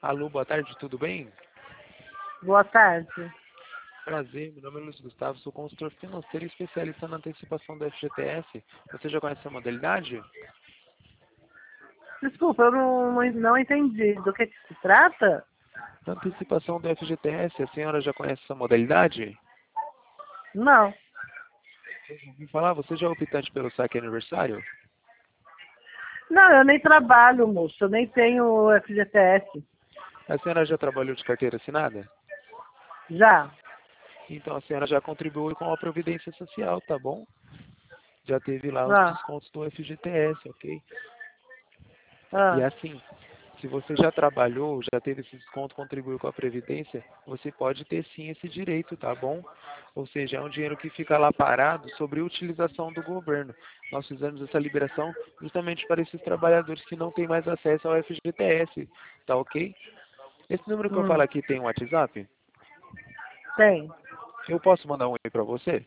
Alô, boa tarde, tudo bem? Boa tarde. Prazer, meu nome é Luiz Gustavo, sou consultor financeiro e especialista na antecipação do FGTS. Você já conhece a modalidade? Desculpa, eu não entendi. Do que se trata? Na antecipação do FGTS, a senhora já conhece essa modalidade? Não. Ouvi falar, você já é optante pelo saque aniversário? Não, eu nem trabalho, moço. Eu nem tenho FGTS. A senhora já trabalhou de carteira assinada? Já. Então a senhora já contribuiu com a Previdência Social, tá bom? Já teve lá os Ah, descontos do FGTS, ok? E ah. assim, se você já trabalhou, já teve esse desconto, contribuiu com a Previdência, você pode ter sim esse direito, tá bom? Ou seja, é um dinheiro que fica lá parado sobre utilização do governo. Nós fizemos essa liberação justamente para esses trabalhadores que não têm mais acesso ao FGTS, tá ok? Esse número que eu falo Hum. aqui tem um WhatsApp? Tem. Eu posso mandar um e-mail para você?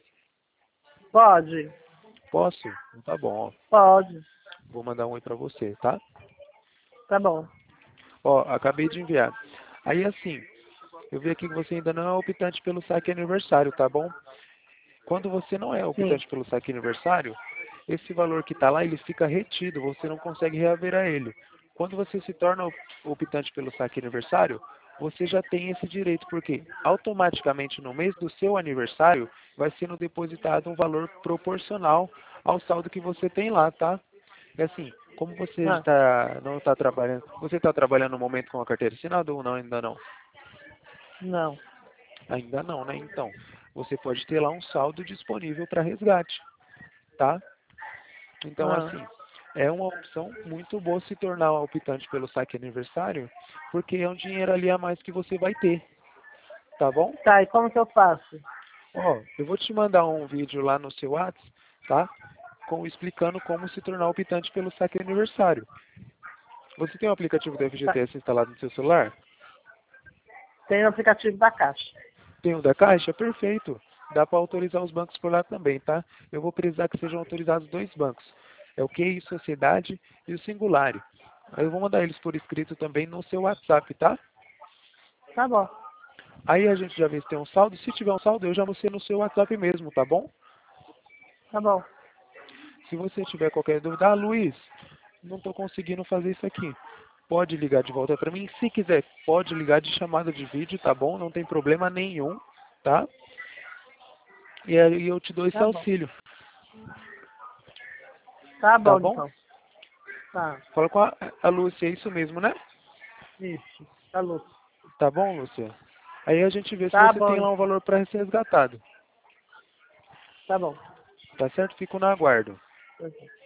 Pode. Posso? Então tá bom, ó. Pode. Vou mandar um e para você, tá? Tá bom. Ó, acabei de enviar. Aí assim, eu vi aqui que você ainda não é optante pelo saque aniversário, tá bom? Quando você não é Sim. optante pelo saque aniversário, esse valor que está lá, ele fica retido, você não consegue reaver ele. Quando você se torna optante pelo saque aniversário, você já tem esse direito, porque automaticamente no mês do seu aniversário vai sendo depositado um valor proporcional ao saldo que você tem lá, tá? E assim, como você Ah, não está trabalhando, você está trabalhando no momento com a carteira assinada ou não? Ainda não? não. Ainda não, né? Então, você pode ter lá um saldo disponível para resgate, tá? Então, Ah. assim, é uma opção muito boa se tornar optante pelo saque aniversário, porque é um dinheiro ali a mais que você vai ter, tá bom? Tá, e como que eu faço? Ó, eu vou te mandar um vídeo lá no seu WhatsApp, tá? Explicando como se tornar optante pelo saque aniversário. Você tem o aplicativo do Tá. FGTS instalado no seu celular? Tem o aplicativo da Caixa. Tem o da Caixa? Perfeito. Dá para autorizar os bancos por lá também, tá? Eu vou precisar que sejam autorizados dois bancos. É o QI Sociedade e o Singular. Aí eu vou mandar eles por escrito também no seu WhatsApp, tá? Tá bom. Aí a gente já vê se tem um saldo. Se tiver um saldo, eu já vou ser no seu WhatsApp mesmo, tá bom? Tá bom. Se você tiver qualquer dúvida, ah, Luiz, não estou conseguindo fazer isso aqui. Pode ligar de volta para mim. Se quiser, pode ligar de chamada de vídeo, tá bom? Não tem problema nenhum, tá? E aí eu te dou esse Tá bom. auxílio, Tá tá bom, bom? então. Tá. Fala com a Lúcia, é isso mesmo, né? Isso. Tá, Lúcio. Tá bom, Lúcia? Aí a gente vê se Tá você bom, tem lá um então. valor para ser resgatado. Tá bom. Tá certo? Fico no aguardo. Tá bom.